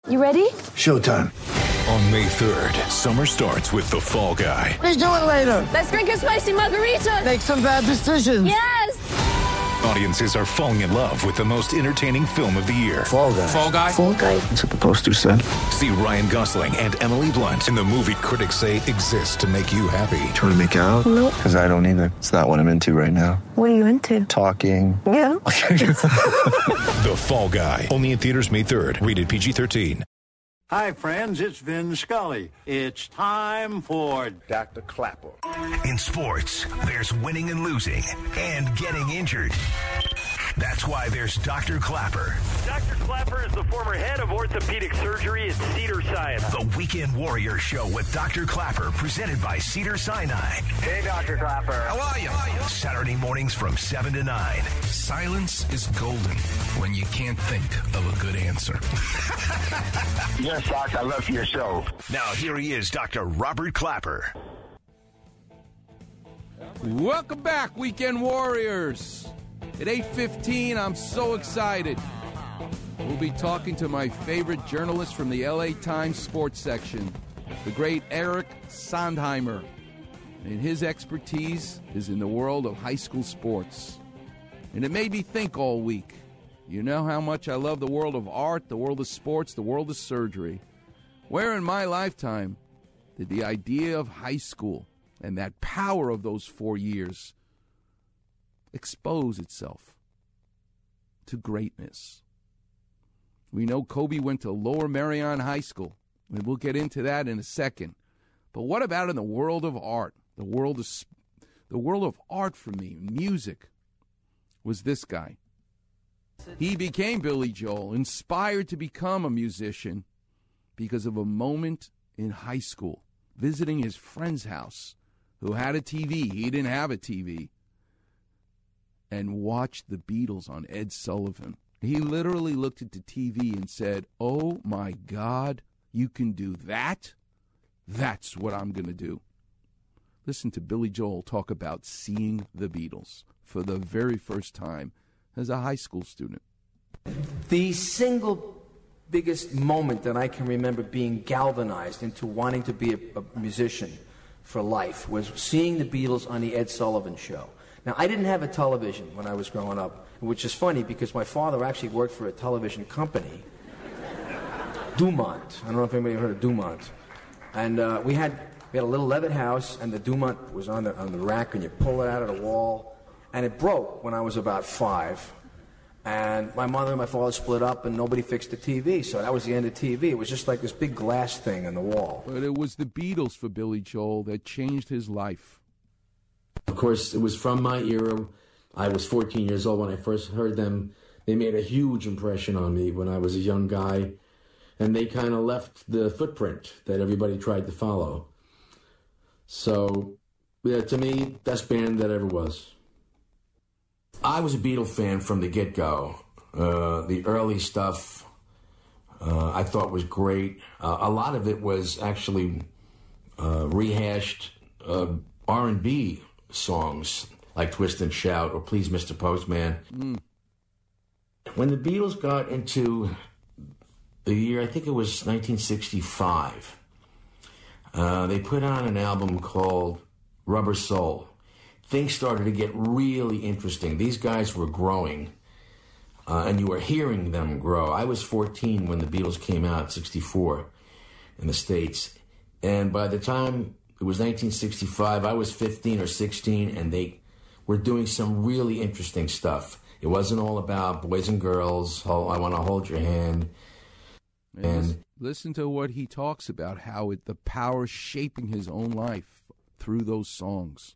You ready? Showtime. On May 3rd, summer starts with The Fall Guy. Let's do it later. Let's drink a spicy margarita. Make some bad decisions. Yes. Audiences are falling in love with the most entertaining film of the year. Fall Guy. Fall Guy? Fall Guy. That's what the poster said. See Ryan Gosling and Emily Blunt in the movie critics say exists to make you happy. Trying to make it out? Nope. Because I don't either. It's not what I'm into right now. What are you into? Talking. Yeah. The Fall Guy. Only in theaters May 3rd. Rated PG-13. Hi, friends. It's Vin Scully. It's time for Dr. Clapper. In sports, there's winning and losing and getting injured. That's why there's Dr. Clapper. Dr. Clapper is the former head of orthopedic surgery at Cedars-Sinai. The Weekend Warrior Show with Dr. Clapper, presented by Cedars-Sinai. Hey, Dr. Clapper. How are you? Saturday mornings from 7 to 9. Silence is golden when you can't think of a good answer. Yes, Doc, I love your show. Now, here he is, Dr. Robert Clapper. Welcome back, Weekend Warriors. At 8:15, I'm so excited. We'll be talking to my favorite journalist from the LA Times sports section, the great Eric Sondheimer. And his expertise is in the world of high school sports. And it made me think all week. You know how much I love the world of art, the world of sports, the world of surgery. Where in my lifetime did the idea of high school and that power of those 4 years expose itself to greatness? We know Kobe went to Lower Merion High School, and we'll get into that in a second. But what about in the world of art? The world of art for me, music, was this guy. He became Billy Joel, inspired to become a musician because of a moment in high school, visiting his friend's house who had a TV. He didn't have a TV. And watched the Beatles on Ed Sullivan. He literally looked at the TV and said, "Oh my God, you can do that? That's what I'm going to do." Listen to Billy Joel talk about seeing the Beatles for the very first time as a high school student. The single biggest moment that I can remember being galvanized into wanting to be a musician for life was seeing the Beatles on the Ed Sullivan Show. Now, I didn't have a television when I was growing up, which is funny because my father actually worked for a television company, Dumont. I don't know if anybody heard of Dumont. And we had a little Levitt house, and the Dumont was on the rack, and you pull it out of the wall. And it broke when I was about 5. And my mother and my father split up, and nobody fixed the TV. So that was the end of TV. It was just like this big glass thing on the wall. But it was the Beatles for Billy Joel that changed his life. Of course, it was from my era. I was 14 years old when I first heard them. They made a huge impression on me when I was a young guy. And they kind of left the footprint that everybody tried to follow. So, yeah, to me, best band that ever was. I was a Beatle fan from the get-go. The early stuff I thought was great. A lot of it was actually rehashed R&B songs like Twist and Shout or Please Mr. Postman. When the Beatles got into the year, I think it was 1965, they put on an album called Rubber Soul. Things started to get really interesting. These guys were growing, and you were hearing them grow. I was 14 when the Beatles came out, 64, in the States. And by the time it was 1965, I was 15 or 16, and they were doing some really interesting stuff. It wasn't all about boys and girls, I want to hold your hand. And listen to what he talks about, how the power shaping his own life through those songs.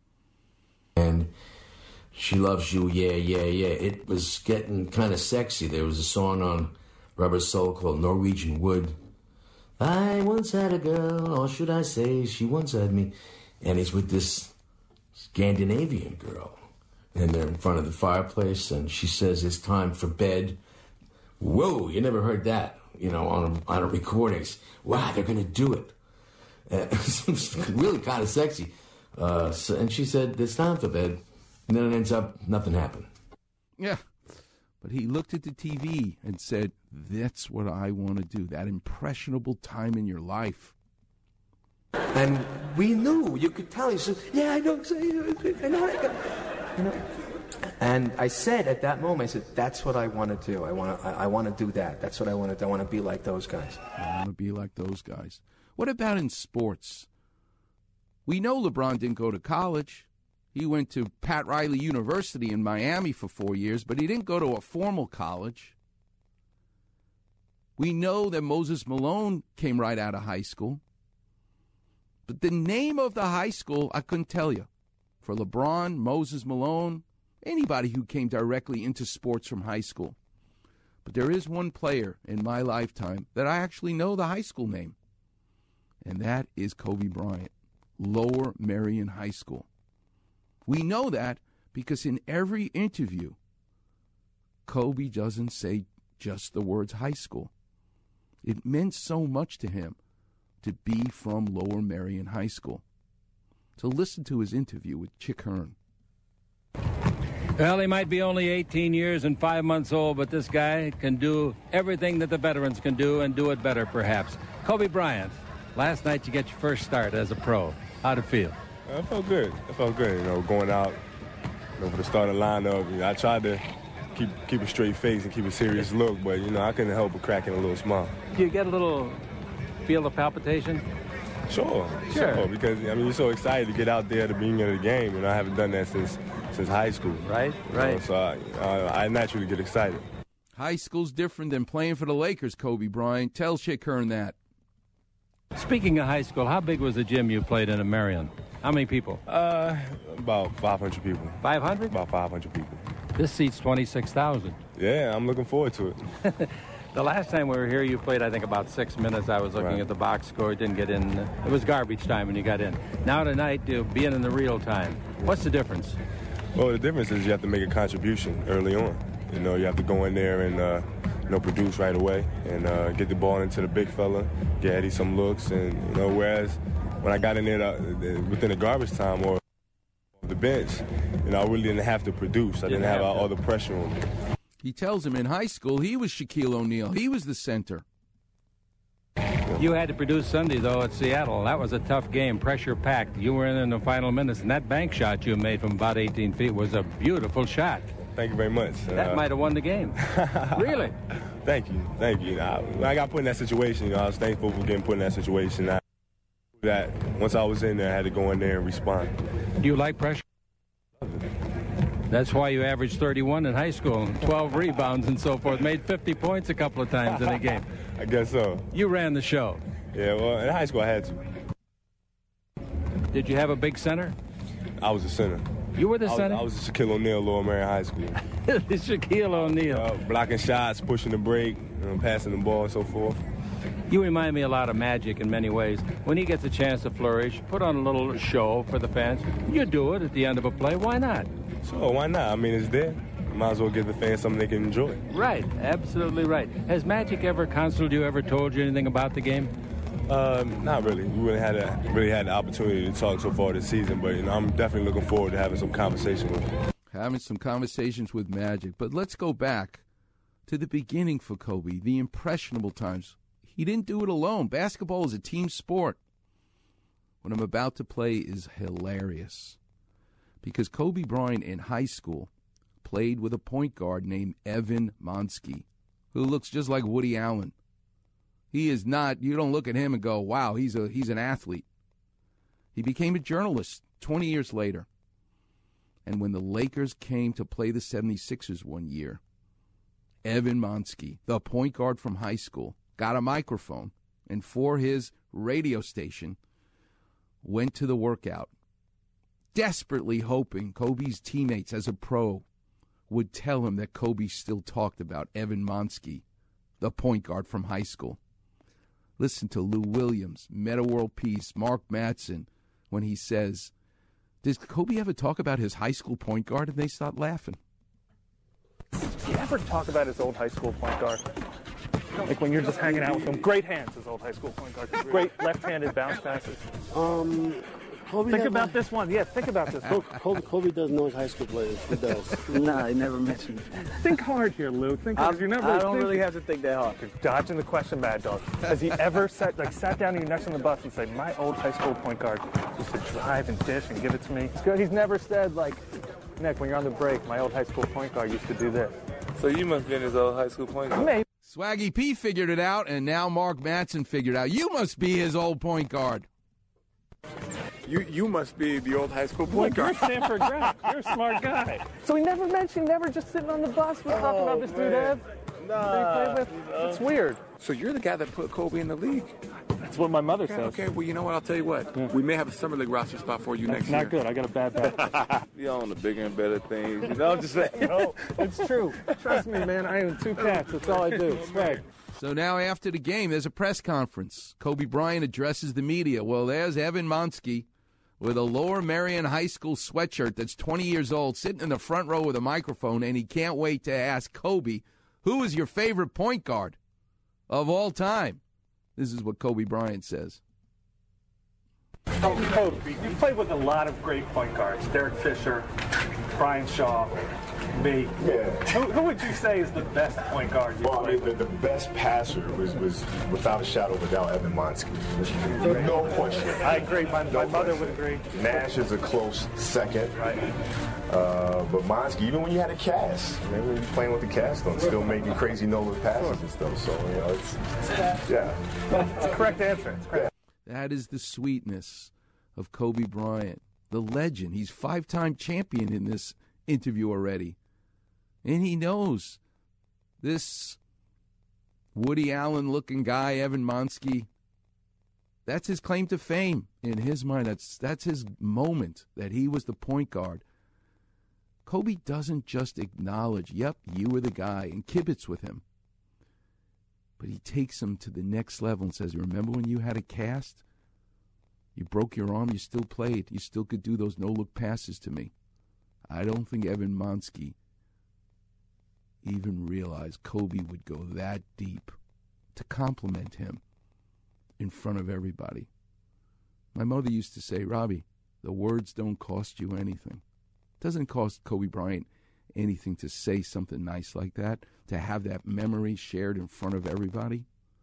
And She Loves You, yeah, yeah, yeah. It was getting kind of sexy. There was a song on Rubber Soul called Norwegian Wood. I once had a girl, or should I say, she once had me. And he's with this Scandinavian girl. And they're in front of the fireplace, and she says, it's time for bed. Whoa, you never heard that, on a recordings. Wow, they're going to do it. It's really kind of sexy. And she said, it's time for bed. And then it ends up, nothing happened. Yeah. But he looked at the TV and said, that's what I want to do, that impressionable time in your life. And we knew, you could tell. He said, yeah, I know. I know. And I said at that moment, I said, that's what I want to do. I want to do that. That's what I want to do. I want to be like those guys. I want to be like those guys. What about in sports? We know LeBron didn't go to college. He went to Pat Riley University in Miami for 4 years, but he didn't go to a formal college. We know that Moses Malone came right out of high school. But the name of the high school, I couldn't tell you. For LeBron, Moses Malone, anybody who came directly into sports from high school. But there is one player in my lifetime that I actually know the high school name, and that is Kobe Bryant, Lower Merion High School. We know that because in every interview, Kobe doesn't say just the words high school. It meant so much to him to be from Lower Merion High School. So listen to his interview with Chick Hearn. Well, he might be only 18 years and 5 months old, but this guy can do everything that the veterans can do and do it better, perhaps. Kobe Bryant, last night you get your first start as a pro. How'd it feel? I felt good. Going out for the starting lineup. I tried to keep a straight face and keep a serious look, but, I couldn't help but cracking a little smile. Do you get a little feel of palpitation? Sure. Because, you're so excited to get out there at the beginning of the game, I haven't done that since high school. Right. So I naturally get excited. High school's different than playing for the Lakers, Kobe Bryant. Tell Chick Hearn that. Speaking of high school, how big was the gym you played in at Marion? How many people? About 500 people. 500? About 500 people. This seats 26,000. Yeah, I'm looking forward to it. The last time we were here, you played, I think, about 6 minutes. I was looking at the box score. Didn't get in. It was garbage time when you got in. Now tonight, being in the real time. What's the difference? Well, the difference is you have to make a contribution early on. You have to go in there and produce right away and get the ball into the big fella, get Eddie some looks. And, whereas when I got in there within the garbage time or the bench, I really didn't have to produce. I didn't have all the pressure on me. He tells him in high school he was Shaquille O'Neal. He was the center. You had to produce Sunday, though, at Seattle. That was a tough game, pressure-packed. You were in the final minutes, and that bank shot you made from about 18 feet was a beautiful shot. Thank you very much. That might have won the game. Really? Thank you. When I got put in that situation, I was thankful for getting put in that situation. That once I was in there, I had to go in there and respond. Do you like pressure? That's why you averaged 31 in high school, 12 rebounds and so forth, made 50 points a couple of times in a game. I guess so. You ran the show. Yeah, well, in high school I had to. Did you have a big center? I was a center. You were the center? I was a Shaquille O'Neal, Lower Merion High School. Shaquille O'Neal. Blocking shots, pushing the break, passing the ball and so forth. You remind me a lot of Magic in many ways. When he gets a chance to flourish, put on a little show for the fans. You do it at the end of a play. Why not? Sure, why not? It's there. Might as well give the fans something they can enjoy. Right, absolutely right. Has Magic ever counseled you, ever told you anything about the game? Not really. We really had the opportunity to talk so far this season, but I'm definitely looking forward to having some conversation with him. Having some conversations with Magic. But let's go back to the beginning for Kobe, the impressionable times. He didn't do it alone. Basketball is a team sport. What I'm about to play is hilarious. Because Kobe Bryant in high school played with a point guard named Evan Monsky, who looks just like Woody Allen. He is not, you don't look at him and go, wow, he's an athlete. He became a journalist 20 years later. And when the Lakers came to play the 76ers one year, Evan Monsky, the point guard from high school, got a microphone and for his radio station went to the workout, desperately hoping Kobe's teammates as a pro would tell him that Kobe still talked about Evan Monsky, the point guard from high school. Listen to Lou Williams, Metta World Peace, Mark Madsen, when he says, did Kobe ever talk about his high school point guard? And they start laughing. Did you ever talk about his old high school point guard? Like when you're just hanging out with him. Great hands, his old high school point guard. Great left-handed bounce passes. Think about this one. Yeah, think about this. Kobe doesn't know his high school players. He does. Nah, he never mentioned. Think hard here, Lou. Think hard. I don't really have to think that hard. You're dodging the question, Mad Dog. Has he ever sat down to you next on the bus and said, my old high school point guard used to drive and dish and give it to me? He's never said, like, Nick, when you're on the break, my old high school point guard used to do this. So you must have been his old high school point guard. Maybe. Swaggy P figured it out, and now Mark Matson figured out. You must be his old point guard. You must be the old high school point Look, guard. you're a Stanford grad. You're a smart guy. So he never just sitting on the bus. We're talking about this dude, Ev. That he played with. It's weird. So you're the guy that put Kobe in the league. That's what my mother says. Okay, well, you know what? I'll tell you what. Yeah. We may have a summer league roster spot for you next year. Not good. I got a bad back. You're on the bigger and better things. You know, I'm just saying. No, it's true. Trust me, man. I own 2 cats. That's all I do. Swag. So now after the game, there's a press conference. Kobe Bryant addresses the media. Well, there's Evan Monsky with a Lower Merion High School sweatshirt that's 20 years old, sitting in the front row with a microphone, and he can't wait to ask Kobe, who is your favorite point guard of all time? This is what Kobe Bryant says. Oh, Kobe, you played with a lot of great point guards. Derek Fisher, Brian Shaw, me. Yeah. Who would you say is the best point guard you played with? The best passer was without a shadow of a doubt Evan Monsky. No question. I agree. My mother would agree. Nash is a close second. Right. But Monsky, even when you had a cast, I mean, when you were playing with the cast on, still making crazy no-look passes and stuff. So, you know, It's a correct answer. It's correct. That is the sweetness of Kobe Bryant, the legend. He's 5-time champion in this interview already. And he knows this Woody Allen-looking guy, Evan Monsky, that's his claim to fame in his mind. That's his moment, that he was the point guard. Kobe doesn't just acknowledge, yep, you were the guy, and kibitz with him. But he takes him to the next level and says, remember when you had a cast? You broke your arm, you still played. You still could do those no-look passes to me. I don't think Evan Monsky even realized Kobe would go that deep to compliment him in front of everybody. My mother used to say, Robbie, the words don't cost you anything. It doesn't cost Kobe Bryant anything to say something nice like that, to have that memory shared in front of everybody.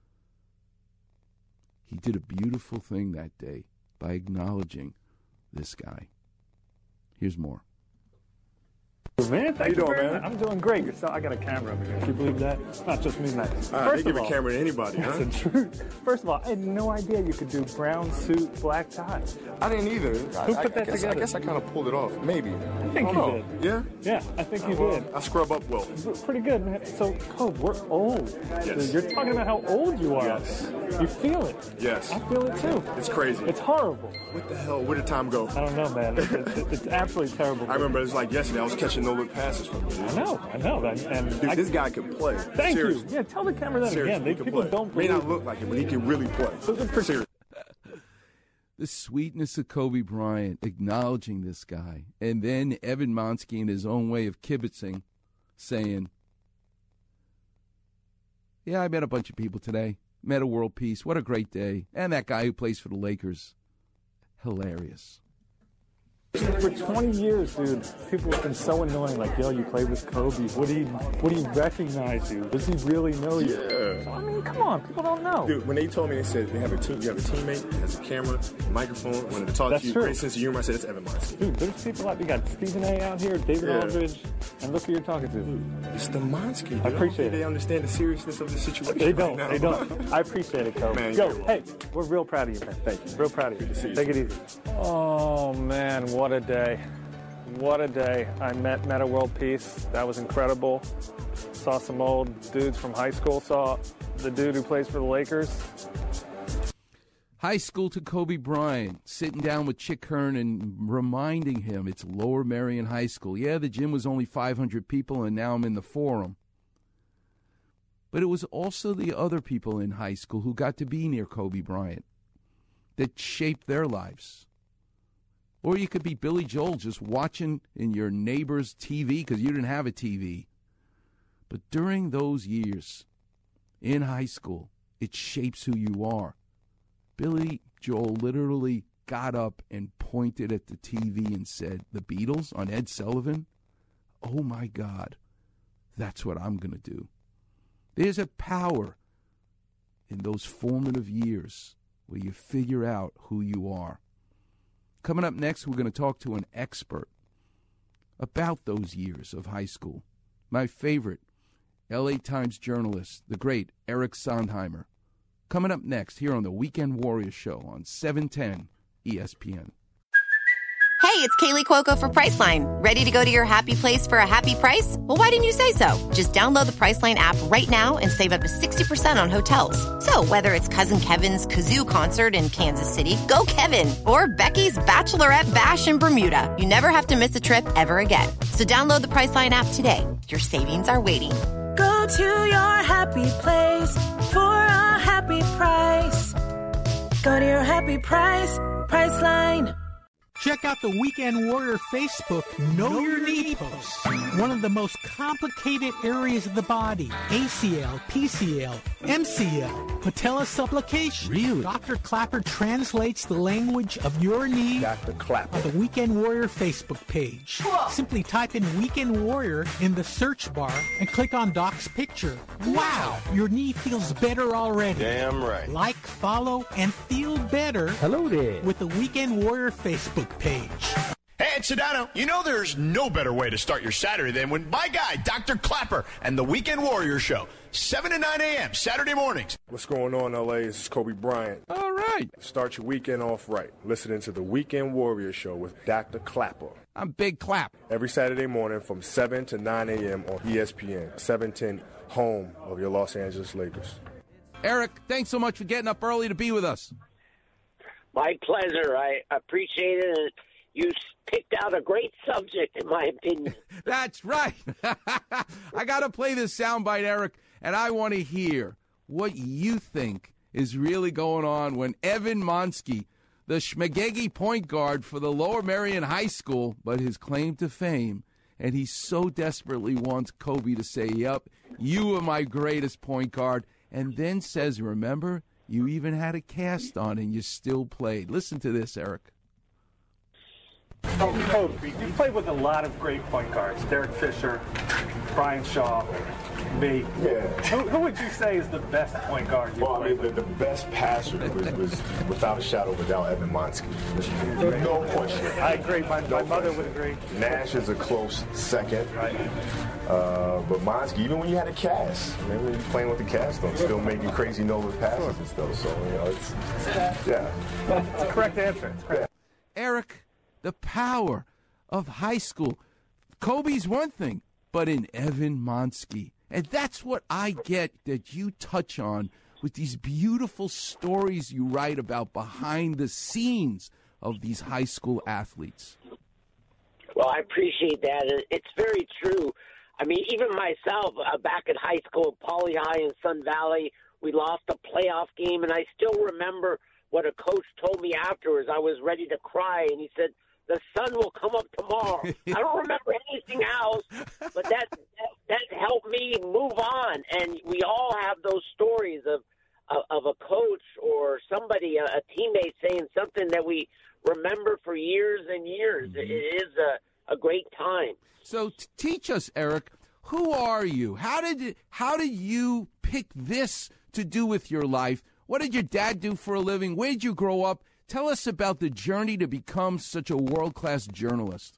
He did a beautiful thing that day by acknowledging this guy. Here's more. Man, how you doing, man? I'm doing great. I got a camera over here. Can you believe that? It's not just me, man. They give a camera to anybody, huh? That's the truth. First of all, I had no idea you could do brown suit, black tie. I didn't either. Who put that together? I guess I kind of pulled it off. Maybe. I think you did. Yeah? Yeah, I think you did. I scrub up well. Pretty good, man. So, Kobe, we're old. Yes. You're talking about how old you are. Yes. You feel it. Yes. I feel it, too. It's crazy. It's horrible. What the hell? Where did time go? I don't know, man. It's absolutely terrible. I remember it was like yesterday. I was catching no-look passes from you. I know. And dude, this guy can play. Thank Seriously. you. Yeah, tell the camera that Seriously, again. People don't believe. May not look like it, but he can really play. Seriously. The sweetness of Kobe Bryant acknowledging this guy. And then Evan Monsky, in his own way of kibitzing, saying, yeah, I met a bunch of people today. Met a world peace. What a great day. And that guy who plays for the Lakers. Hilarious. For 20 years, dude, people have been so annoying. Like, yo, you played with Kobe. Would he recognize you? Does he really know you? Yeah. I mean, come on, people don't know. Dude, when they told me, they said they have a team. You have a teammate that has a camera, a microphone, wanted to talk That's to you. true. Great sense of humor. I said it's Evan Monsky. Dude, there's people out. You got Stephen A. out here, David Aldridge, and look who you're talking to. Dude, it's the Monsky. I appreciate it. They understand the seriousness of the situation. They don't. Right now. They don't. I appreciate it, Kobe. Man, Yo, hey, we're real proud of you, man. Thank you. Real proud of you. Good to see you. Take it easy. Oh man, what a day. What a day. I met Meta World Peace. That was incredible. Saw some old dudes from high school. Saw the dude who plays for the Lakers. High school to Kobe Bryant, sitting down with Chick Hearn and reminding him it's Lower Merion High School. Yeah, the gym was only 500 people, and now I'm in the Forum. But it was also the other people in high school who got to be near Kobe Bryant that shaped their lives. Or you could be Billy Joel just watching in your neighbor's TV because you didn't have a TV. But during those years in high school, it shapes who you are. Billy Joel literally got up and pointed at the TV and said, "The Beatles on Ed Sullivan? Oh, my God, that's what I'm going to do." There's a power in those formative years where you figure out who you are. Coming up next, we're going to talk to an expert about those years of high school. My favorite, LA Times journalist, the great Eric Sondheimer. Coming up next here on the Weekend Warrior Show on 710 ESPN. Hey, it's Kaylee Cuoco for Priceline. Ready to go to your happy place for a happy price? Well, why didn't you say so? Just download the Priceline app right now and save up to 60% on hotels. So whether it's Cousin Kevin's Kazoo Concert in Kansas City, go Kevin, or Becky's Bachelorette Bash in Bermuda, you never have to miss a trip ever again. So download the Priceline app today. Your savings are waiting. Go to your happy place for a happy price. Go to your happy price, Priceline. Check out the Weekend Warrior Facebook Know Your Knee post. One of the most complicated areas of the body. ACL, PCL, MCL, patella supplication. Really? Dr. Clapper translates the language of your knee. Dr. Clapper. On the Weekend Warrior Facebook page. Simply type in Weekend Warrior in the search bar and click on Doc's picture. Wow! Your knee feels better already. Damn right. Like, follow, and feel better. Hello there. With the Weekend Warrior Facebook page. Hey, it's Sedano. You know there's no better way to start your Saturday than when my guy, Dr. Clapper, and the Weekend Warrior Show, 7 to 9 a.m., Saturday mornings. What's going on, LA? This is Kobe Bryant. All right. Start your weekend off right. Listening to the Weekend Warrior Show with Dr. Clapper. I'm Big Clap. Every Saturday morning from 7 to 9 a.m. on ESPN, 710, home of your Los Angeles Lakers. Eric, thanks so much for getting up early to be with us. My pleasure. I appreciate it. And you picked out a great subject, in my opinion. That's right. I got to play this soundbite, Eric, and I want to hear what you think is really going on when Evan Monsky, the Schmagegi point guard for the Lower Merion High School, but his claim to fame, and he so desperately wants Kobe to say, "Yep, you are my greatest point guard," and then says, "Remember, you even had a cast on and you still played." Listen to this, Eric. Oh, Kobe, you played with a lot of great point guards. Derek Fisher, Brian Shaw, me. Yeah. Who would you say is the best point guard you played with? The best passer was without a shadow of a doubt, Evan Monsky. No question. I agree. My mother would agree. Nash is a close second. Right. But Monsky, even when you had a cast, I mean, when you were playing with the cast on, still making crazy no-look passes and stuff. So, it's a correct answer. It's correct. Eric, the power of high school. Kobe's one thing, but in Evan Monsky. And that's what I get that you touch on with these beautiful stories you write about behind the scenes of these high school athletes. Well, I appreciate that. It's very true. I mean, even myself, back in high school, Poly High in Sun Valley, we lost a playoff game, and I still remember what a coach told me afterwards. I was ready to cry, and he said, "The sun will come up tomorrow." I don't remember anything else, but that helped me move on. And we all have those stories of a coach or somebody, a teammate saying something that we remember for years and years. Mm-hmm. It is a great time. So teach us, Eric, who are you? How did you pick this to do with your life? What did your dad do for a living? Where did you grow up? Tell us about the journey to become such a world-class journalist.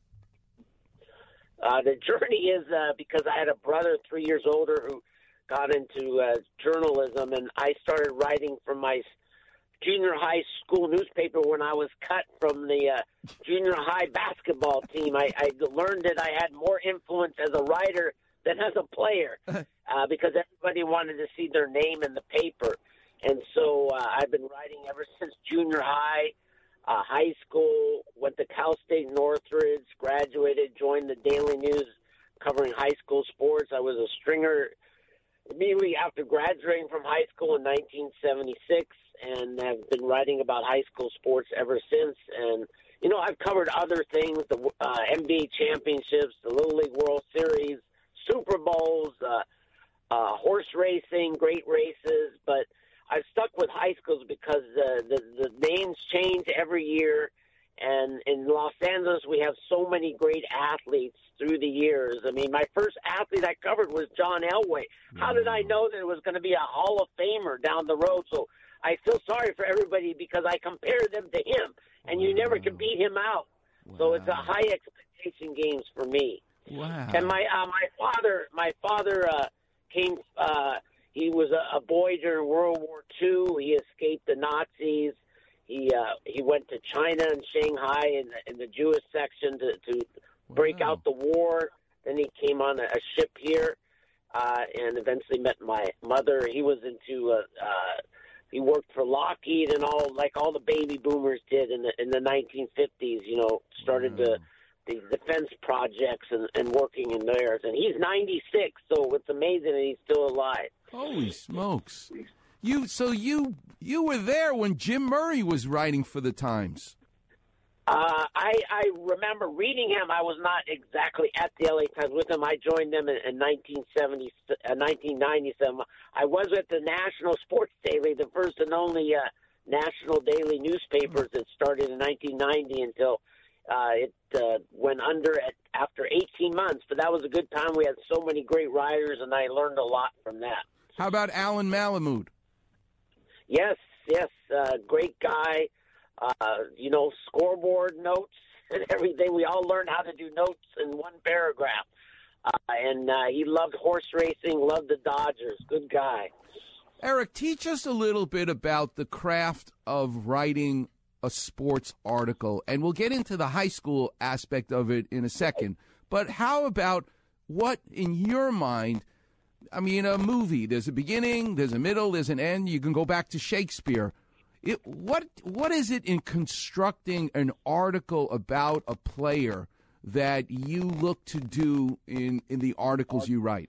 The journey is because I had a brother 3 years older who got into journalism, and I started writing from my junior high school newspaper when I was cut from the junior high basketball team. I learned that I had more influence as a writer than as a player because everybody wanted to see their name in the paper. And so I've been writing ever since junior high, high school, went to Cal State Northridge, graduated, joined the Daily News covering high school sports. I was a stringer immediately after graduating from high school in 1976, and have been writing about high school sports ever since. And, you know, I've covered other things, the NBA championships, the Little League World Series, Super Bowls, horse racing, great races, but I've stuck with high schools because the names change every year. And in Los Angeles, we have so many great athletes through the years. I mean, my first athlete I covered was John Elway. How did I know that it was going to be a Hall of Famer down the road? So I feel sorry for everybody because I compared them to him, and you never can beat him out. So it's a high expectation games for me. Wow. And my father came. He was a boy during World War II. He escaped the Nazis. He went to China and Shanghai in the Jewish section to break out the war. Then he came on a ship here and eventually met my mother. He was into he worked for Lockheed and all the baby boomers did in the 1950s. You know, started the defense projects and working in theirs. And he's 96, so it's amazing that he's still alive. Holy smokes! You were there when Jim Murray was writing for the Times. I remember reading him. I was not exactly at the LA Times with him. I joined them in 1997. I was at the National Sports Daily, the first and only national daily newspapers that started in 1990 until it went under after 18 months. But that was a good time. We had so many great writers, and I learned a lot from that. How about Alan Malamud? Yes, great guy. Scoreboard notes and everything. We all learned how to do notes in one paragraph. And he loved horse racing, loved the Dodgers. Good guy. Eric, teach us a little bit about the craft of writing a sports article. And we'll get into the high school aspect of it in a second. But how about what, in your mind, I mean, a movie, there's a beginning, there's a middle, there's an end. You can go back to Shakespeare. What is it in constructing an article about a player that you look to do in the articles you write?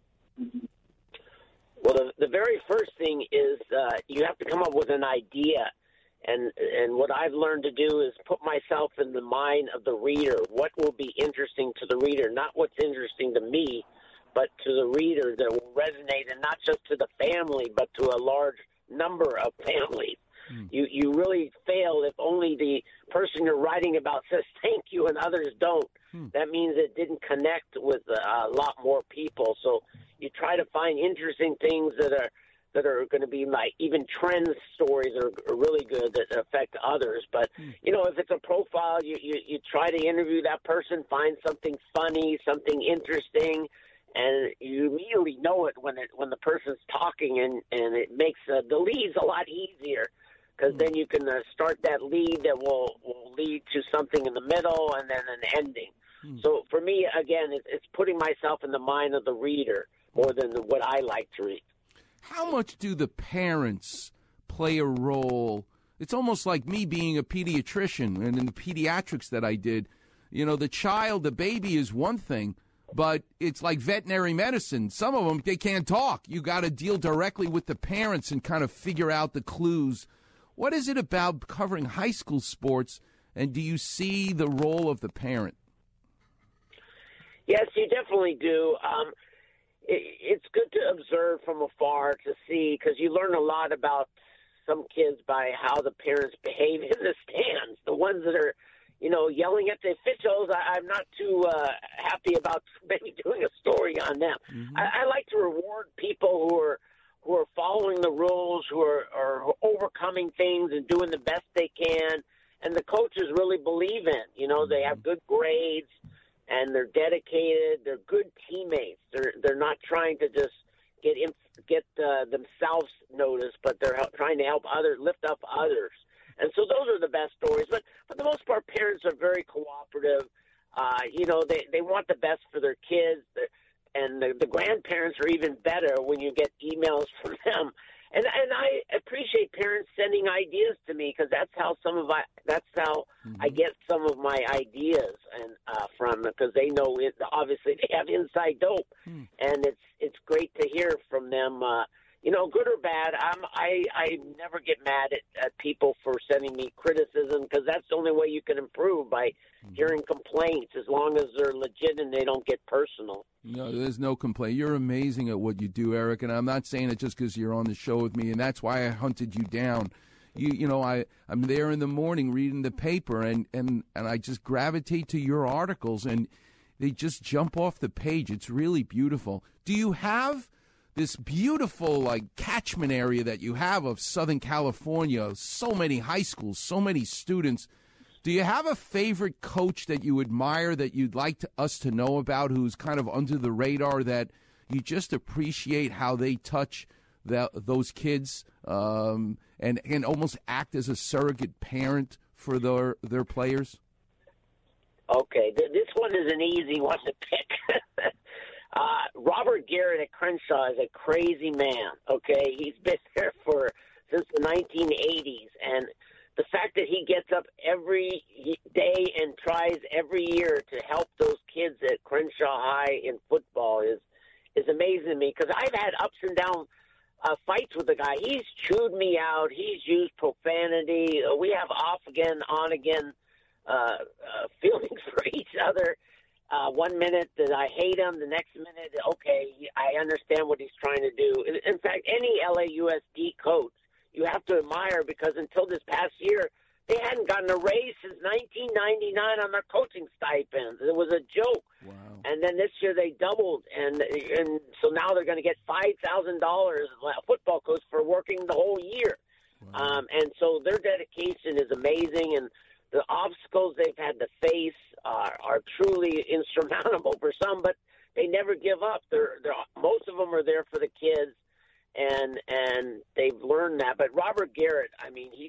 Well, the very first thing is you have to come up with an idea. And what I've learned to do is put myself in the mind of the reader. What will be interesting to the reader, not what's interesting to me, but to the reader that will resonate, and not just to the family, but to a large number of families. You really fail if only the person you're writing about says thank you and others don't. That means it didn't connect with a lot more people. So you try to find interesting things that are going to be like even trend stories are really good that affect others. But, if it's a profile, you try to interview that person, find something funny, something interesting, and you immediately know it when the person's talking, and it makes the leads a lot easier. Because then you can start that lead that will lead to something in the middle and then an ending. So for me, again, it's putting myself in the mind of the reader more than what I like to read. How much do the parents play a role? It's almost like me being a pediatrician, and in the pediatrics that I did, the baby is one thing, but it's like veterinary medicine. Some of them, they can't talk. You got to deal directly with the parents and kind of figure out the clues. What is it about covering high school sports, and do you see the role of the parent? Yes, you definitely do. It's good to observe from afar to see, because you learn a lot about some kids by how the parents behave in the stands. The ones that are, yelling at the officials, I'm not too happy about maybe doing a story on them. I like to reward people who are following the rules, who are overcoming things and doing the best they can, and the coaches really believe in. They have good grades, and they're dedicated. They're good teammates. They're not trying to just get themselves noticed, but they're trying to help others, lift up others. And so those are the best stories. But for the most part, parents are very cooperative. They want the best for their kids. And the grandparents are even better when you get emails from them. And I appreciate parents sending ideas to me, because that's how I get some of my ideas from, because they know it. Obviously they have inside dope, and it's great to hear from them. good or bad, I never get mad at people for sending me criticism, because that's the only way you can improve, by hearing complaints, as long as they're legit and they don't get personal. No, there's no complaint. You're amazing at what you do, Eric, and I'm not saying it just because you're on the show with me, and that's why I hunted you down. I'm there in the morning reading the paper, and I just gravitate to your articles, and they just jump off the page. It's really beautiful. Do you have this beautiful catchment area that you have of Southern California, so many high schools, so many students? Do you have a favorite coach that you admire that you'd like us to know about, who's kind of under the radar, that you just appreciate how they touch those kids and almost act as a surrogate parent for their players? Okay, this one is an easy one to pick. Robert Garrett at Crenshaw is a crazy man, okay? He's been there since the 1980s, and the fact that he gets up every day and tries every year to help those kids at Crenshaw High in football is amazing to me, because I've had ups and downs fights with the guy. He's chewed me out. He's used profanity. We have off again, on again feelings for each other. 1 minute that I hate him, the next minute, okay, I understand what he's trying to do. In fact, any LAUSD coach you have to admire, because until this past year, they hadn't gotten a raise since 1999 on their coaching stipends. It was a joke. Wow. And then this year they doubled, and so now they're going to get $5,000 a football coach for working the whole year. Wow. And so their dedication is amazing, and the obstacles they've had to face are truly insurmountable for some, but they never give up. Most of them are there for the kids, and they've learned that. But Robert Garrett, I mean, he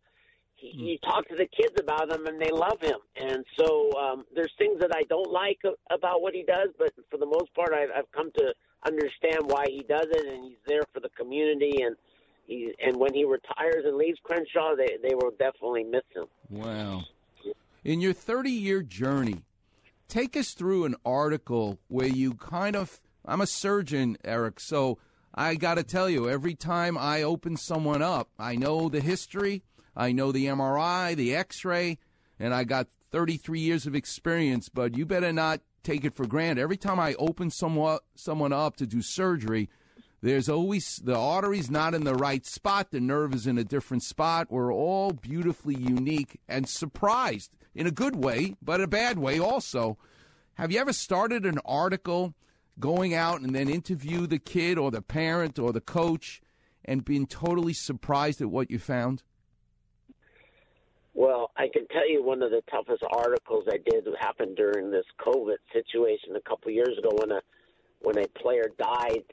talks to the kids about him, and they love him. And so there's things that I don't like about what he does, but for the most part, I've come to understand why he does it, and he's there for the community. And when he retires and leaves Crenshaw, they will definitely miss him. Wow. In your 30-year journey, take us through an article where you I'm a surgeon, Eric, so I got to tell you, every time I open someone up, I know the history, I know the MRI, the X-ray, and I got 33 years of experience, but you better not take it for granted. Every time I open someone up to do surgery, there's always the artery's not in the right spot, the nerve is in a different spot. We're all beautifully unique and surprised in a good way, but a bad way also. Have you ever started an article going out and then interview the kid or the parent or the coach and been totally surprised at what you found? Well, I can tell you one of the toughest articles I did happened during this COVID situation a couple of years ago when a player died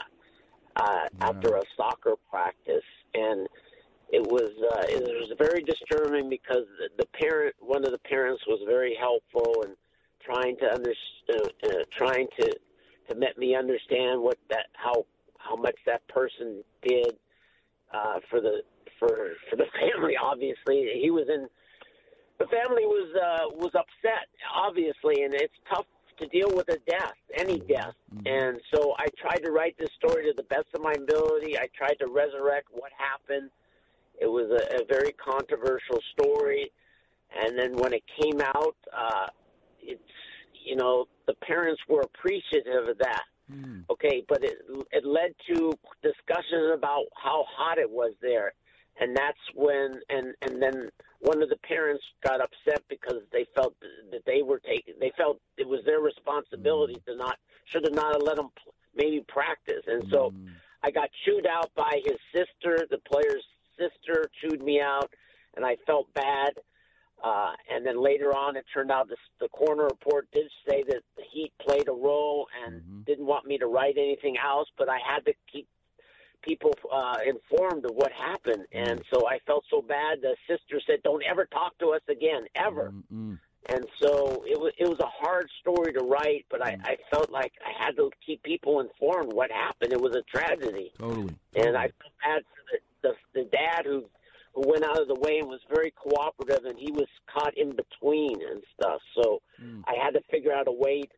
after a soccer practice, and it was very disturbing because one of the parents was very helpful and trying to let me understand how much that person did for the family. Obviously, the family was upset, obviously, and it's tough to deal with any death. And so I tried to write this story to the best of my ability. I tried to resurrect what happened. It was a very controversial story. And then when it came out, the parents were appreciative of that. Okay, but it led to discussions about how hot it was there. And that's when, and then one of the parents got upset because they felt that they felt it was their responsibility should have not let them maybe practice. And so I got chewed out by his sister. The player's sister chewed me out, and I felt bad. And then later on, it turned out the coroner report did say that the heat played a role and didn't want me to write anything else, but I had to keep people informed of what happened. And so I felt so bad. The sister said, "Don't ever talk to us again, ever." And so it was a hard story to write, but I felt like I had to keep people informed what happened. It was a tragedy. Totally. And I felt bad for the dad who went out of the way and was very cooperative, and he was caught in between and stuff. So I had to figure out a way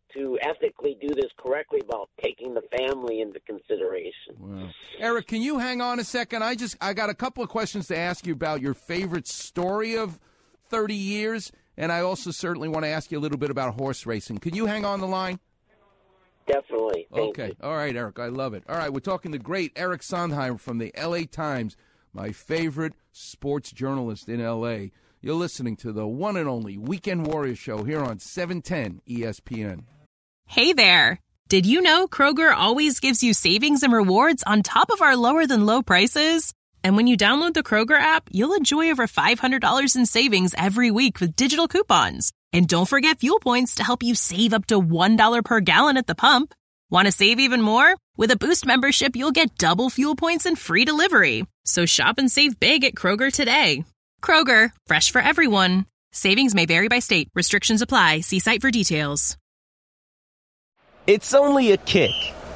to ethically do this correctly about taking the family into consideration. Wow. Eric, can you hang on a second? I got a couple of questions to ask you about your favorite story of 30 years, and I also certainly want to ask you a little bit about horse racing. Can you hang on the line? Definitely. Thank Okay. you. All right, Eric. I love it. All right, we're talking to great Eric Sondheim from the L.A. Times, my favorite sports journalist in L.A. You're listening to the one and only Weekend Warrior Show here on 710 ESPN. Hey there. Did you know Kroger always gives you savings and rewards on top of our lower-than-low prices? And when you download the Kroger app, you'll enjoy over $500 in savings every week with digital coupons. And don't forget fuel points to help you save up to $1 per gallon at the pump. Want to save even more? With a Boost membership, you'll get double fuel points and free delivery. So shop and save big at Kroger today. Kroger, fresh for everyone. Savings may vary by state. Restrictions apply. See site for details. It's only a kick,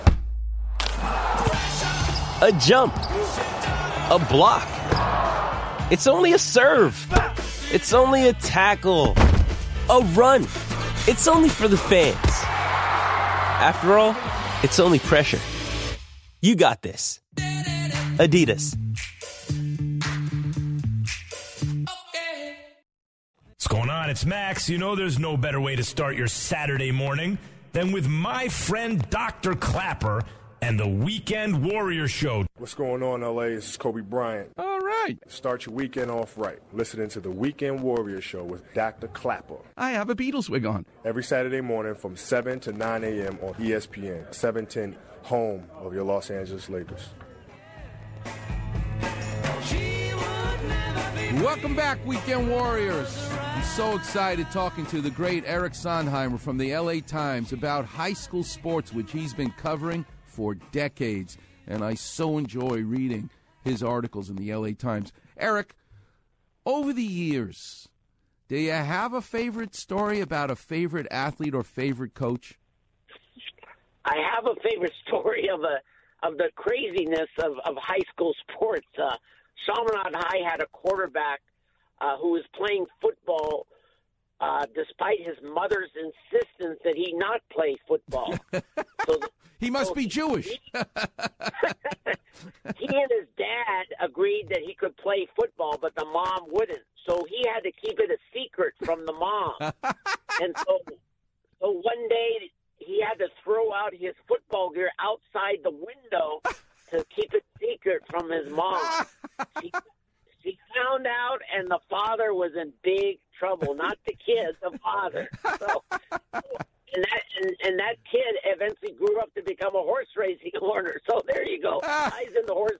a jump, a block. It's only a serve. It's only a tackle, a run. It's only for the fans. After all, it's only pressure. You got this. Adidas. What's going on? It's Max. You know there's no better way to start your Saturday morning than with my friend Dr. Clapper and the Weekend Warrior Show. What's going on, LA? This is Kobe Bryant. All right. Start your weekend off right. Listening to the Weekend Warrior Show with Dr. Clapper. I have a Beatles wig on. Every Saturday morning from 7 to 9 a.m. on ESPN, 710, home of your Los Angeles Lakers. Welcome back, Weekend Warriors. I'm so excited talking to the great Eric Sondheimer from the L.A. Times about high school sports, which he's been covering for decades. And I so enjoy reading his articles in the L.A. Times. Eric, over the years, do you have a favorite story about a favorite athlete or favorite coach? I have a favorite story of the craziness of high school sports. Chaminade High had a quarterback who was playing football despite his mother's insistence that he not play football. He must be Jewish. He and his dad agreed that he could play football, but the mom wouldn't. So he had to keep it a secret from the mom. And so one day he had to throw out his football gear outside the window to keep it secret from his mom. She found out, and the father was in big trouble. Not the kid, the father. So, and that kid eventually grew up to become a horse racing owner. So there you go. Ties into horse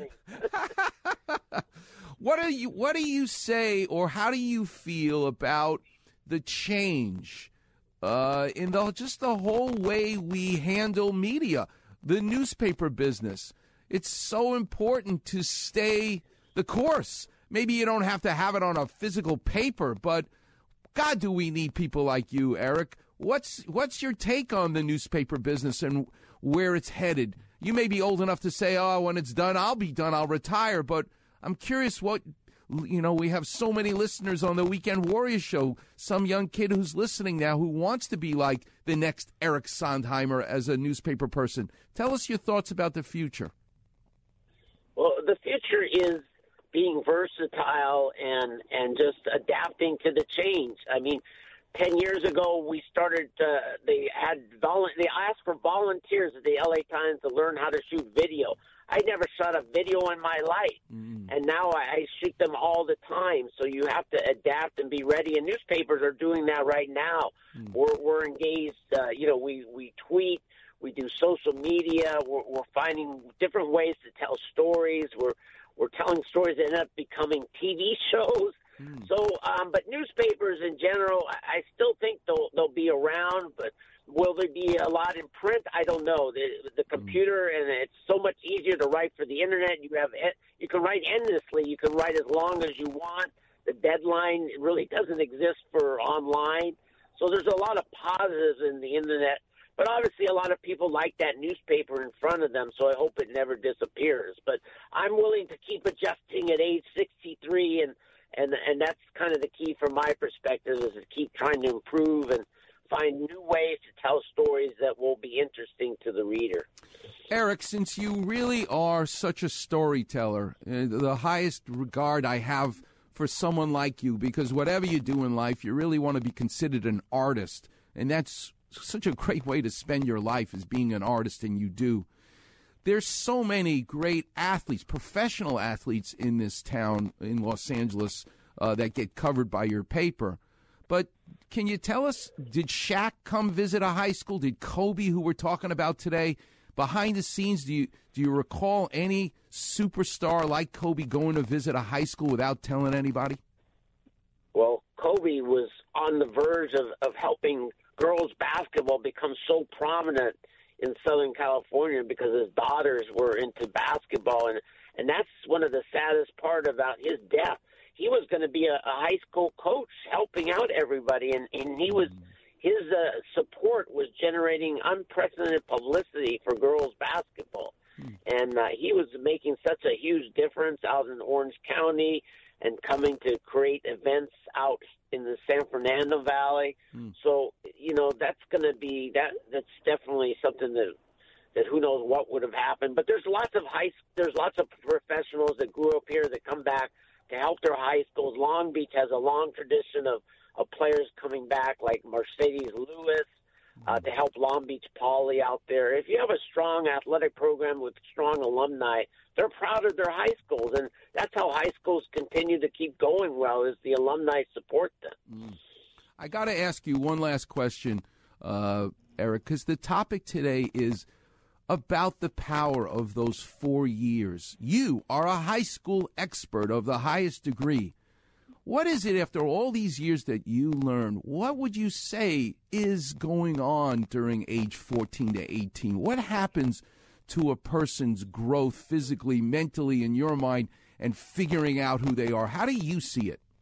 racing. What do you say, or how do you feel about the change in just the whole way we handle media, the newspaper business? It's so important to stay the course. Maybe you don't have to have it on a physical paper, but God, do we need people like you, Eric? What's your take on the newspaper business and where it's headed? You may be old enough to say, oh, when it's done, I'll be done, I'll retire, but I'm curious we have so many listeners on the Weekend Warrior Show, some young kid who's listening now who wants to be like the next Eric Sondheimer as a newspaper person. Tell us your thoughts about the future. Well, the future is being versatile and just adapting to the change. I mean, 10 years ago, we started, they asked for volunteers at the LA Times to learn how to shoot video. I never shot a video in my life, and now I shoot them all the time. So you have to adapt and be ready, and newspapers are doing that right now. We're engaged, we tweet, we do social media, we're finding different ways to tell stories, we're telling stories that end up becoming TV shows. So, but newspapers in general, I still think they'll be around, but will there be a lot in print? I don't know. The computer, and it's so much easier to write for the internet. You can write endlessly. You can write as long as you want. The deadline really doesn't exist for online. So there's a lot of positives in the internet. But obviously a lot of people like that newspaper in front of them, so I hope it never disappears. But I'm willing to keep adjusting at age 63, and that's kind of the key from my perspective, is to keep trying to improve and find new ways to tell reader. Eric, since you really are such a storyteller, the highest regard I have for someone like you, because whatever you do in life, you really want to be considered an artist. And that's such a great way to spend your life, is being an artist, and you do. There's so many great athletes, professional athletes in this town in Los Angeles that get covered by your paper. But can you tell us, did Shaq come visit a high school? Did Kobe, who we're talking about today, behind the scenes, do you recall any superstar like Kobe going to visit a high school without telling anybody? Well, Kobe was on the verge of helping girls basketball become so prominent in Southern California because his daughters were into basketball, and that's one of the saddest part about his death. He was going to be a high school coach helping out everybody, and he was his support was generating unprecedented publicity for girls basketball. And he was making such a huge difference out in Orange County and coming to create events out in the San Fernando Valley. So, you know, that's going to be that's definitely something that who knows what would have happened. But there's lots of professionals that grew up here that come back to help their high schools. Long Beach has a long tradition of players coming back, like Mercedes Lewis, to help Long Beach Poly out there. If you have a strong athletic program with strong alumni, they're proud of their high schools, and that's how high schools continue to keep going well, is the alumni support them. I got to ask you one last question, Eric, because the topic today is about the power of those 4 years. You are a high school expert of the highest degree. What is it after all these years that you learn? What would you say is going on during age 14 to 18? What happens to a person's growth physically, mentally, in your mind, and figuring out who they are? How do you see it?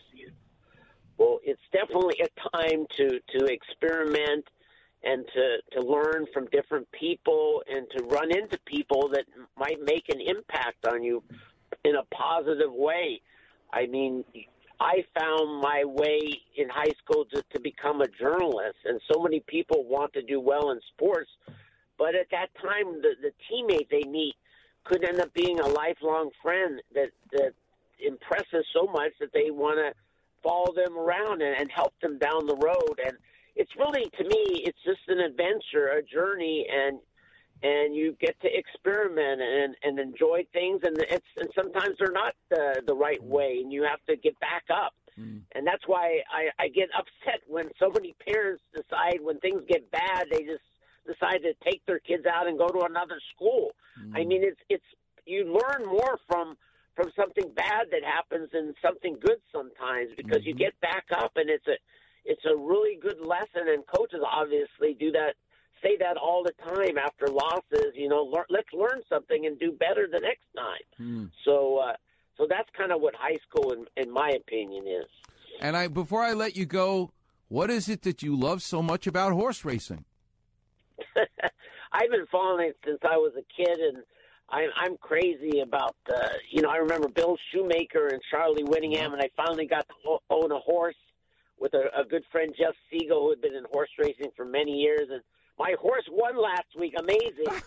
Well, it's definitely a time to experiment and to learn from different people and to run into people that might make an impact on you in a positive way. I mean, I found my way in high school to become a journalist, and so many people want to do well in sports, but at that time, the teammate they meet could end up being a lifelong friend that impresses so much that they want to follow them around and help them down the road. And it's really, to me, it's just an adventure, a journey, and you get to experiment and enjoy things, and sometimes they're not the right way, and you have to get back up. And that's why I get upset when so many parents decide when things get bad, they just decide to take their kids out and go to another school. I mean, it's you learn more from something bad that happens than something good sometimes, because you get back up, and it's a really good lesson, and coaches obviously do that. Say that all the time after losses, you know, let's learn something and do better the next time. So that's kind of what high school, in my opinion, is. And before I let you go, what is it that you love so much about horse racing? I've been following it since I was a kid, and I'm crazy about, I remember Bill Shoemaker and Charlie Whittingham, and I finally got to own a horse with a good friend, Jeff Siegel, who had been in horse racing for many years, and my horse won last week. Amazing.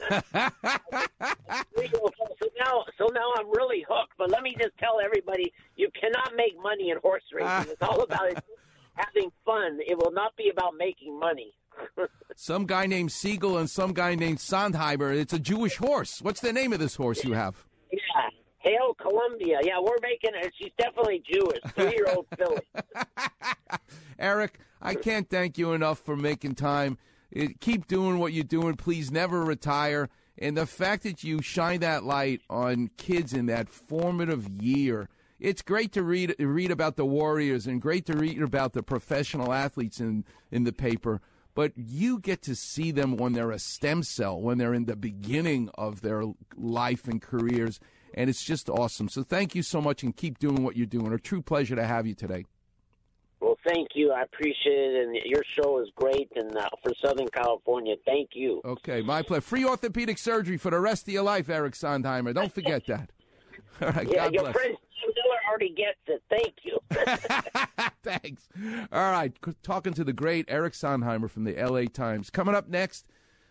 So now I'm really hooked. But let me just tell everybody, you cannot make money in horse racing. It's all about having fun. It will not be about making money. Some guy named Siegel and some guy named Sondheimer. It's a Jewish horse. What's the name of this horse you have? Yeah, Hail Columbia. Yeah, we're making it. She's definitely Jewish. 3-year-old filly. Eric, I can't thank you enough for making time. Keep doing what you're doing. Please never retire. And the fact that you shine that light on kids in that formative year, it's great to read about the Warriors and great to read about the professional athletes in the paper. But you get to see them when they're a stem cell, when they're in the beginning of their life and careers. And it's just awesome. So thank you so much, and keep doing what you're doing. A true pleasure to have you today. Well, thank you. I appreciate it, and your show is great, and for Southern California, thank you. Okay, my pleasure. Free orthopedic surgery for the rest of your life, Eric Sondheimer. Don't forget that. All right, yeah, God your bless. friend Steve Miller already gets it. Thank you. Thanks. All right, talking to the great Eric Sondheimer from the L.A. Times. Coming up next,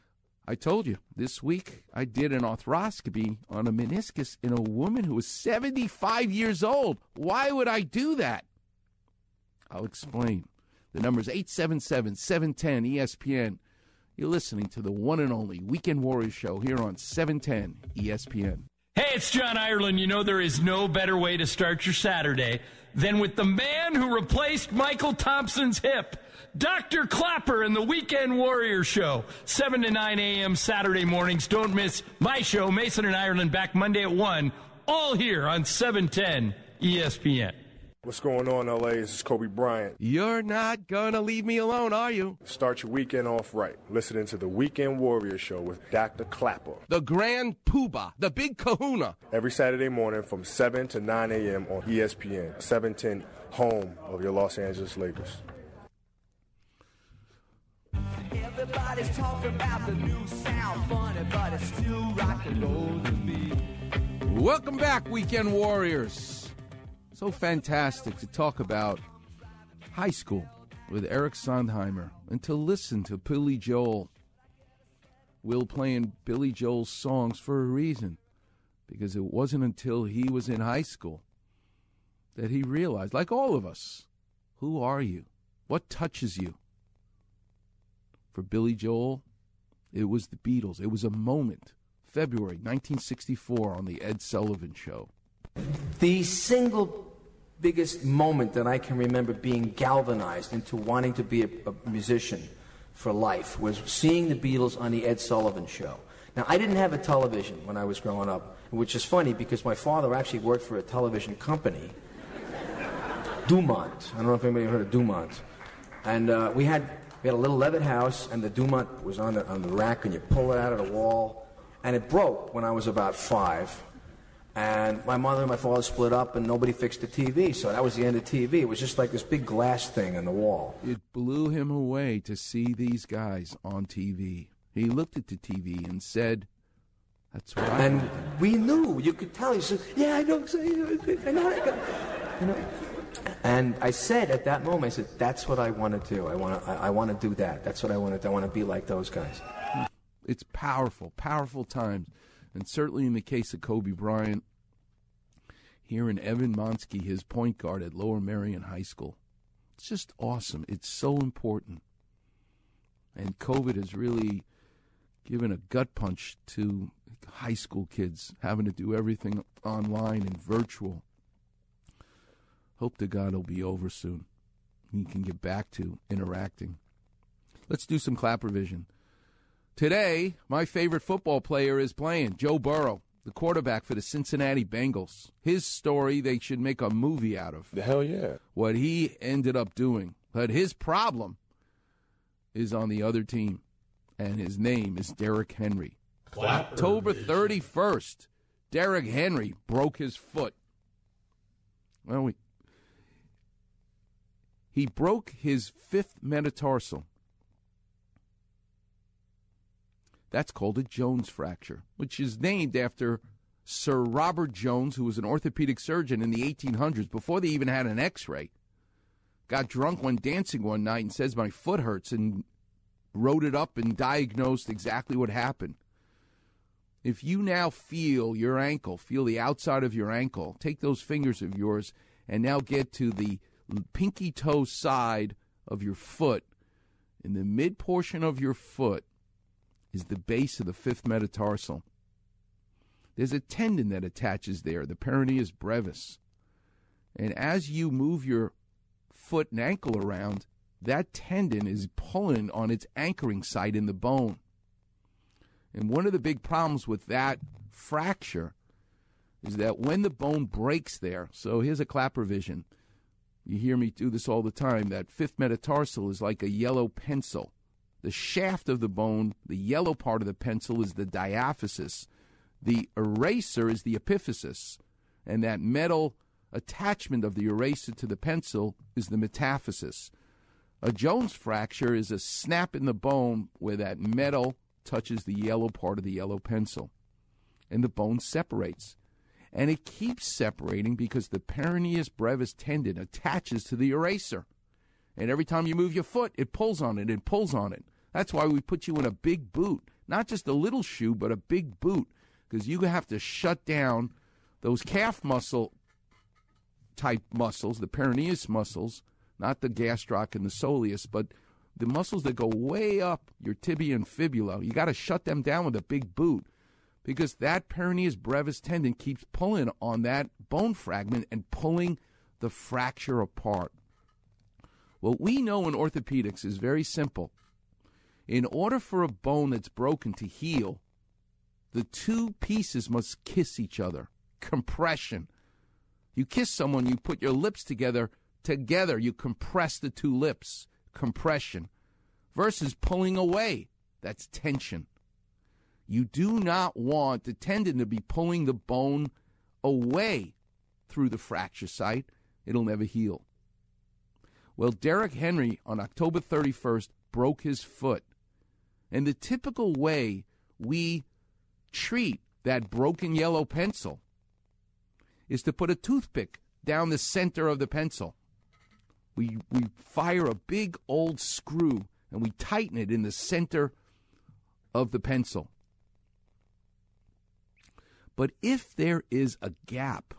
I told you, this week I did an arthroscopy on a meniscus in a woman who was 75 years old. Why would I do that? I'll explain. The number is 877-710-ESPN. You're listening to the one and only Weekend Warriors show here on 710 ESPN. Hey, it's John Ireland. You know there is no better way to start your Saturday than with the man who replaced Michael Thompson's hip, Dr. Clapper and the Weekend Warrior Show, 7 to 9 a.m. Saturday mornings. Don't miss my show, Mason and Ireland, back Monday at 1, all here on 710 ESPN. What's going on, L.A.? This is Kobe Bryant. You're not going to leave me alone, are you? Start your weekend off right. Listening to the Weekend Warrior Show with Dr. Clapper. The Grand Poobah, the Big Kahuna. Every Saturday morning from 7 to 9 a.m. on ESPN, 710, home of your Los Angeles Lakers. Everybody's talking about the new sound, funny, but it's still rock and roll to me. Welcome back, Weekend Warriors. So fantastic to talk about high school with Eric Sondheimer and to listen to Billy Joel. Will playing Billy Joel's songs for a reason, because it wasn't until he was in high school that he realized, like all of us, who are you? What touches you? For Billy Joel, it was the Beatles. It was a moment. February 1964 on the Ed Sullivan Show. The single biggest moment that I can remember being galvanized into wanting to be a musician for life was seeing the Beatles on the Ed Sullivan Show. Now, I didn't have a television when I was growing up, which is funny because my father actually worked for a television company, Dumont. I don't know if anybody heard of Dumont. And we had a little Levitt house, and the Dumont was on the rack, and you pull it out of the wall. And it broke when I was about 5. And my mother and my father split up, and nobody fixed the TV, so that was the end of TV. It was just like this big glass thing on the wall. It blew him away to see these guys on TV. He looked at the TV and said, that's what I And we knew. You could tell. He said, yeah, I know. I know. And I said at that moment, I said, that's what I want to do. I want to do that. That's what I want to do. I want to be like those guys. It's powerful, powerful times. And certainly in the case of Kobe Bryant, here in Evan Monsky, his point guard at Lower Merion High School. It's just awesome. It's so important. And COVID has really given a gut punch to high school kids, having to do everything online and virtual. Hope to God it'll be over soon. You can get back to interacting. Let's do some Clapper Vision. Today, my favorite football player is playing, Joe Burrow, the quarterback for the Cincinnati Bengals. His story, they should make a movie out of. The hell yeah. What he ended up doing. But his problem is on the other team, and his name is Derrick Henry. Clapper October Vision. 31st, Derrick Henry broke his foot. Well, he broke his 5th metatarsal. That's called a Jones fracture, which is named after Sir Robert Jones, who was an orthopedic surgeon in the 1800s, before they even had an x-ray. Got drunk when dancing one night and says, my foot hurts, and wrote it up and diagnosed exactly what happened. If you now feel your ankle, feel the outside of your ankle, take those fingers of yours and now get to the pinky toe side of your foot. In the mid portion of your foot is the base of the 5th metatarsal. There's a tendon that attaches there, the peroneus brevis. And as you move your foot and ankle around, that tendon is pulling on its anchoring site in the bone. And one of the big problems with that fracture is that when the bone breaks there, so here's a Clapper Vision. You hear me do this all the time. That 5th metatarsal is like a yellow pencil. The shaft of the bone, the yellow part of the pencil, is the diaphysis. The eraser is the epiphysis. And that metal attachment of the eraser to the pencil is the metaphysis. A Jones fracture is a snap in the bone where that metal touches the yellow part of the yellow pencil. And the bone separates. And it keeps separating because the peroneus brevis tendon attaches to the eraser. And every time you move your foot, it pulls on it and pulls on it. That's why we put you in a big boot, not just a little shoe, but a big boot, because you have to shut down those calf muscle type muscles, the peroneus muscles, not the gastroc and the soleus, but the muscles that go way up your tibia and fibula. You got to shut them down with a big boot, because that peroneus brevis tendon keeps pulling on that bone fragment and pulling the fracture apart. What we know in orthopedics is very simple. In order for a bone that's broken to heal, the two pieces must kiss each other. Compression. You kiss someone, you put your lips together, you compress the two lips. Compression. Versus pulling away. That's tension. You do not want the tendon to be pulling the bone away through the fracture site. It'll never heal. Well, Derrick Henry on October 31st broke his foot. And the typical way we treat that broken yellow pencil is to put a toothpick down the center of the pencil. We fire a big old screw and we tighten it in the center of the pencil. But if there is a gap,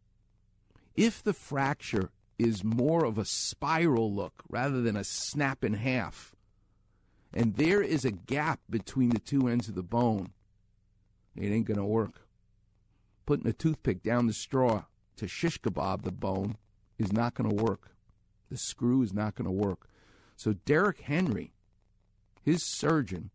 if the fracture is more of a spiral look rather than a snap in half, and there is a gap between the two ends of the bone, it ain't going to work. Putting a toothpick down the straw to shish kebab the bone is not going to work. The screw is not going to work. So Derrick Henry, his surgeon,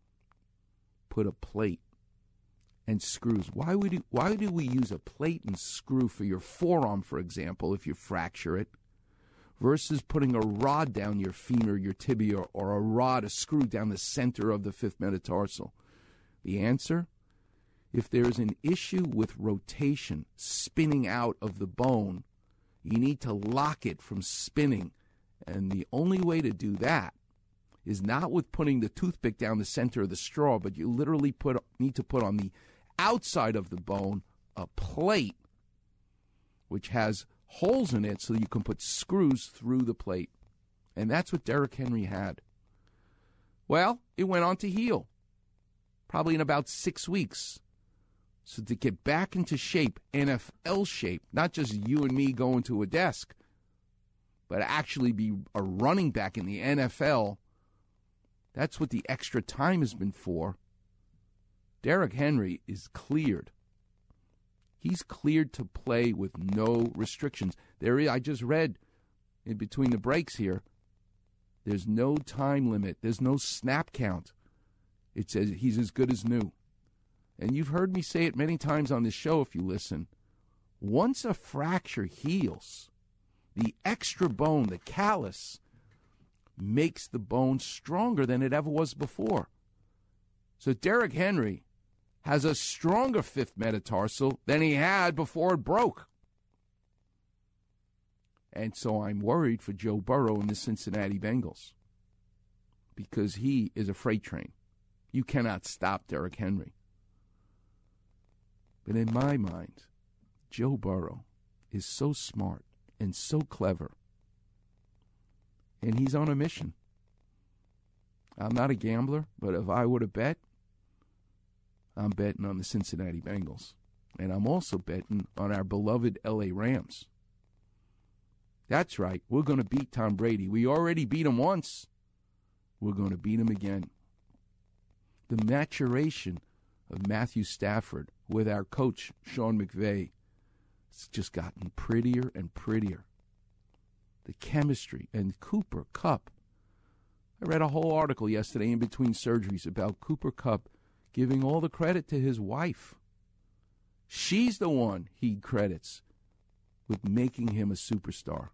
put a plate and screws. Why do we use a plate and screw for your forearm, for example, if you fracture it, versus putting a rod down your femur, your tibia, or a screw down the center of the fifth metatarsal? The answer? If there's an issue with rotation, spinning out of the bone, you need to lock it from spinning. And the only way to do that is not with putting the toothpick down the center of the straw, but you literally need to put on the outside of the bone a plate which has holes in it so you can put screws through the plate. And that's what Derrick Henry had. Well, it went on to heal, probably in about 6 weeks. So to get back into shape, NFL shape, not just you and me going to a desk, but actually be a running back in the NFL, that's what the extra time has been for. Derrick Henry is cleared. He's cleared to play with no restrictions. I just read in between the breaks here, there's no time limit. There's no snap count. It says he's as good as new. And you've heard me say it many times on this show if you listen. Once a fracture heals, the extra bone, the callus, makes the bone stronger than it ever was before. So Derrick Henry has a stronger fifth metatarsal than he had before it broke. And so I'm worried for Joe Burrow and the Cincinnati Bengals, because he is a freight train. You cannot stop Derrick Henry. But in my mind, Joe Burrow is so smart and so clever, and he's on a mission. I'm not a gambler, but if I were to bet, I'm betting on the Cincinnati Bengals. And I'm also betting on our beloved L.A. Rams. That's right, we're going to beat Tom Brady. We already beat him once. We're going to beat him again. The maturation of Matthew Stafford with our coach, Sean McVay, it's just gotten prettier and prettier. The chemistry, and Cooper Kupp. I read a whole article yesterday in between surgeries about Cooper Kupp giving all the credit to his wife. She's the one he credits with making him a superstar.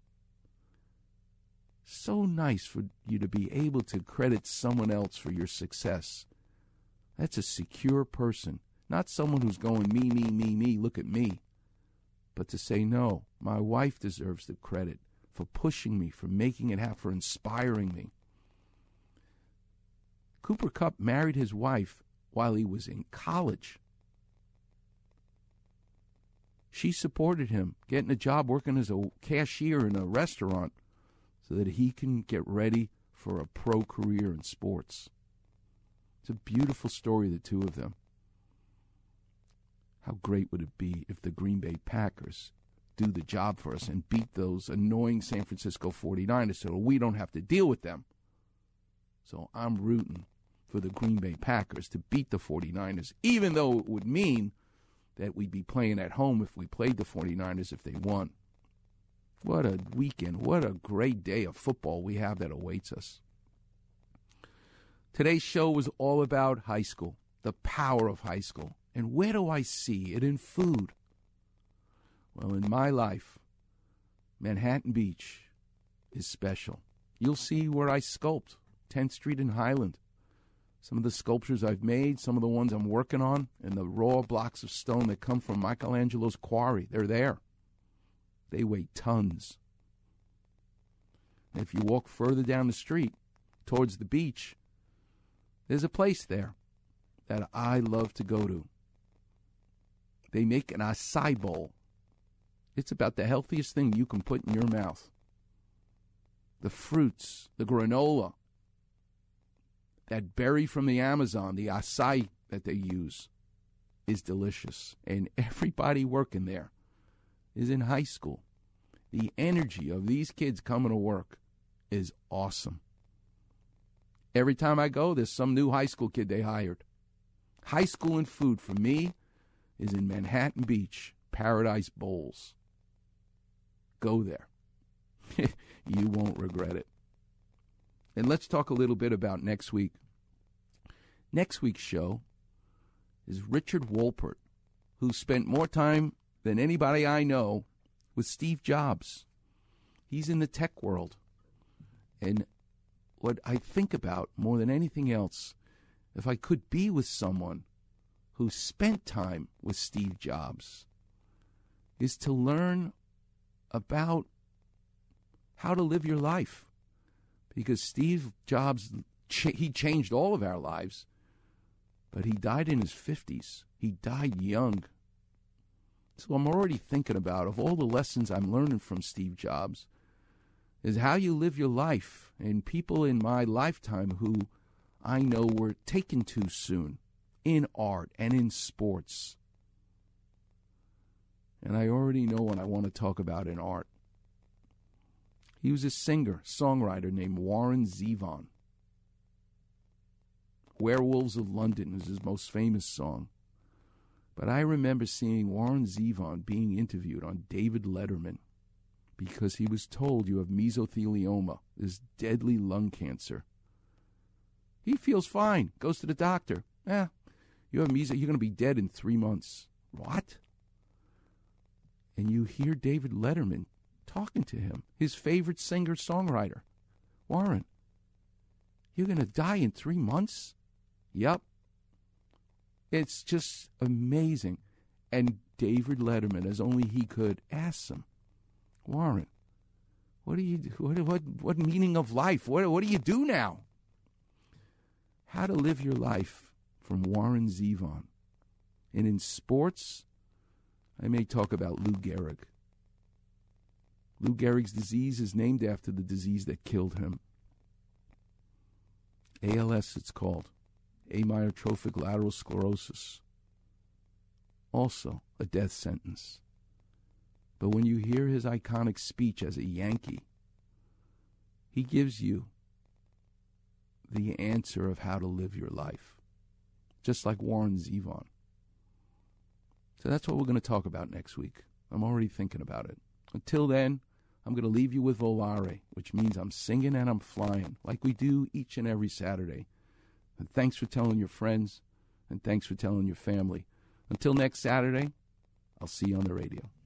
So nice for you to be able to credit someone else for your success. That's a secure person, not someone who's going me, look at me. But to say, no, my wife deserves the credit for pushing me, for making it happen, for inspiring me. Cooper Kupp married his wife while he was in college. She supported him, getting a job working as a cashier in a restaurant so that he can get ready for a pro career in sports. It's a beautiful story, the two of them. How great would it be if the Green Bay Packers do the job for us and beat those annoying San Francisco 49ers so we don't have to deal with them. So I'm rooting for the Green Bay Packers to beat the 49ers, even though it would mean that we'd be playing at home if we played the 49ers if they won. What a weekend. What a great day of football we have that awaits us. Today's show was all about high school, the power of high school. And where do I see it in food? Well, in my life, Manhattan Beach is special. You'll see where I sculpt, 10th Street in Highland. Some of the sculptures I've made, some of the ones I'm working on, and the raw blocks of stone that come from Michelangelo's quarry, they're there. They weigh tons. And if you walk further down the street towards the beach, there's a place there that I love to go to. They make an acai bowl. It's about the healthiest thing you can put in your mouth. The fruits, the granola, that berry from the Amazon, the acai that they use, is delicious. And everybody working there is in high school. The energy of these kids coming to work is awesome. Every time I go, there's some new high school kid they hired. High school and food for me is in Manhattan Beach, Paradise Bowls. Go there. You won't regret it. And let's talk a little bit about next week. Next week's show is Richard Wolpert, who spent more time than anybody I know with Steve Jobs. He's in the tech world. And what I think about more than anything else, if I could be with someone who spent time with Steve Jobs, is to learn about how to live your life. Because Steve Jobs, he changed all of our lives, but he died in his 50s. He died young. So I'm already thinking about, of all the lessons I'm learning from Steve Jobs, is how you live your life. And people in my lifetime who I know were taken too soon in art and in sports. And I already know what I want to talk about in art. He was a singer, songwriter named Warren Zevon. Werewolves of London is his most famous song. But I remember seeing Warren Zevon being interviewed on David Letterman because he was told, you have mesothelioma, this deadly lung cancer. He feels fine, goes to the doctor. You have you're going to be dead in 3 months. What? And you hear David Letterman talking to him, his favorite singer-songwriter. Warren, you're going to die in 3 months? Yep. It's just amazing. And David Letterman, as only he could, asks him, Warren, what meaning of life? What do you do now? How to live your life from Warren Zevon. And in sports, I may talk about Lou Gehrig. Lou Gehrig's disease is named after the disease that killed him. ALS, it's called. Amyotrophic lateral sclerosis. Also a death sentence. But when you hear his iconic speech as a Yankee, he gives you the answer of how to live your life, just like Warren Zevon. So that's what we're going to talk about next week. I'm already thinking about it. Until then, I'm going to leave you with Volare, which means I'm singing and I'm flying, like we do each and every Saturday. And thanks for telling your friends, and thanks for telling your family. Until next Saturday, I'll see you on the radio.